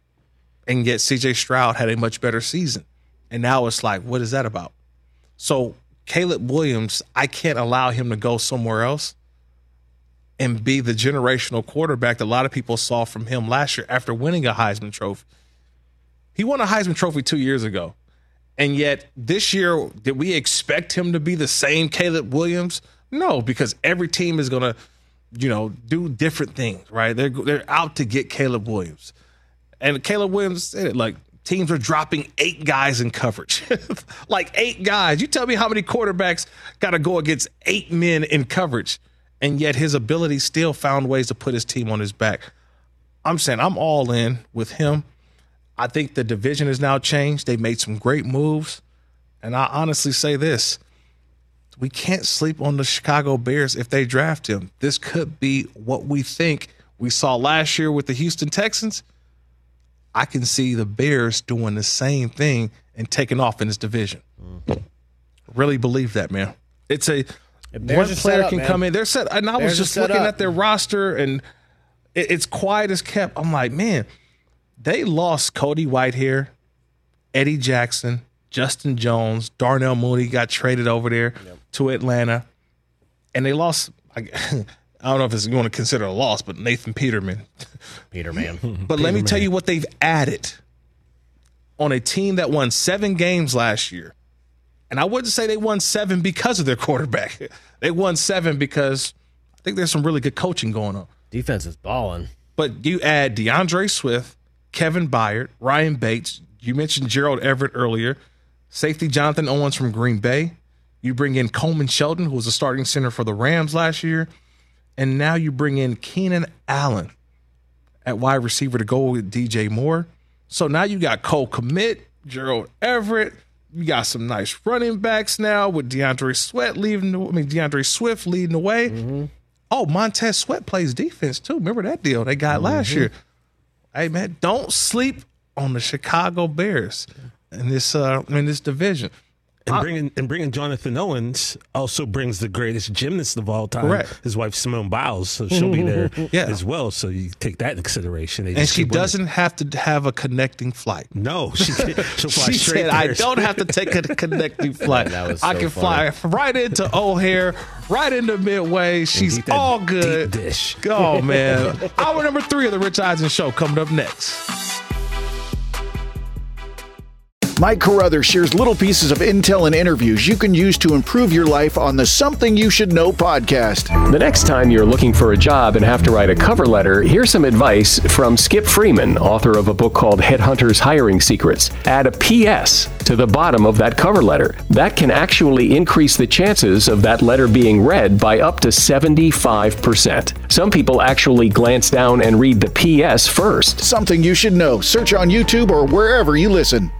and yet C J Stroud had a much better season. And now it's like, what is that about? So Caleb Williams, I can't allow him to go somewhere else and be the generational quarterback that a lot of people saw from him last year after winning a Heisman Trophy. He won a Heisman Trophy two years ago. And yet this year, did we expect him to be the same Caleb Williams? No, because every team is going to, you know, do different things, right? They're they're out to get Caleb Williams. And Caleb Williams said it, like, teams are dropping eight guys in coverage. Like eight guys. You tell me how many quarterbacks got to go against eight men in coverage, and yet his ability still found ways to put his team on his back. I'm saying I'm all in with him. I think the division has now changed. They made some great moves. And I honestly say this. We can't sleep on the Chicago Bears if they draft him. This could be what we think we saw last year with the Houston Texans. I can see the Bears doing the same thing and taking off in this division. Mm. Really believe that, man. It's a one player up, can man. come in. They're set. And I Bears was just looking up. at their roster, and it, it's quiet as kept. I'm like, man, they lost Cody Whitehair, Eddie Jackson, Justin Jones, Darnell Mooney got traded over there yep. to Atlanta, and they lost. I, I don't know if it's you want to consider a loss, but Nathan Peterman. Peterman. But Peter let me man. tell you what they've added on a team that won seven games last year. And I wouldn't say they won seven because of their quarterback. They won seven because I think there's some really good coaching going on. Defense is balling. But you add DeAndre Swift, Kevin Byard, Ryan Bates. You mentioned Gerald Everett earlier. Safety Jonathan Owens from Green Bay. You bring in Coleman Shelton, who was a starting center for the Rams last year. And now you bring in Keenan Allen at wide receiver to go with D J Moore. So now you got Cole Kmet, Gerald Everett. You got some nice running backs now with DeAndre Swift leading. The, I mean DeAndre Swift leading the way. Mm-hmm. Oh, Montez Sweat plays defense too. Remember that deal they got mm-hmm. last year? Hey man, don't sleep on the Chicago Bears in this uh, in this division. And bringing and bringing Jonathan Owens also brings the greatest gymnast of all time. Correct. His wife Simone Biles, so she'll be there yeah. as well. So you take that into consideration. They and she doesn't have to have a connecting flight. No, she she'll fly she straight said, there. "I don't have to take a connecting flight. That was so I can funny. fly right into O'Hare, right into Midway. She's all good." Deep dish. Oh man! Hour number three of the Rich Eisen Show coming up next. Mike Carruthers shares little pieces of intel and interviews you can use to improve your life on the Something You Should Know podcast. The next time you're looking for a job and have to write a cover letter, here's some advice from Skip Freeman, author of a book called Headhunters Hiring Secrets. Add a P S to the bottom of that cover letter. That can actually increase the chances of that letter being read by up to seventy-five percent. Some people actually glance down and read the P S first. Something You Should Know. Search on YouTube or wherever you listen.